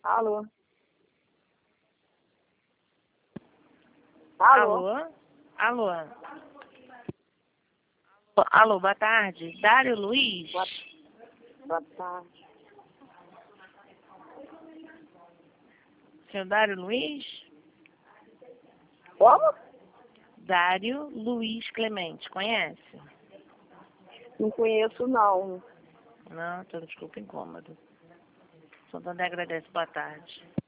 Alô? Alô? Alô? Alô? Alô, boa tarde. Dário Luiz? Boa tarde. Seu Dário Luiz? Como? Dário Luiz Clemente, conhece? Não conheço, não. Não, então desculpa, incômodo. Santander agradece, boa tarde.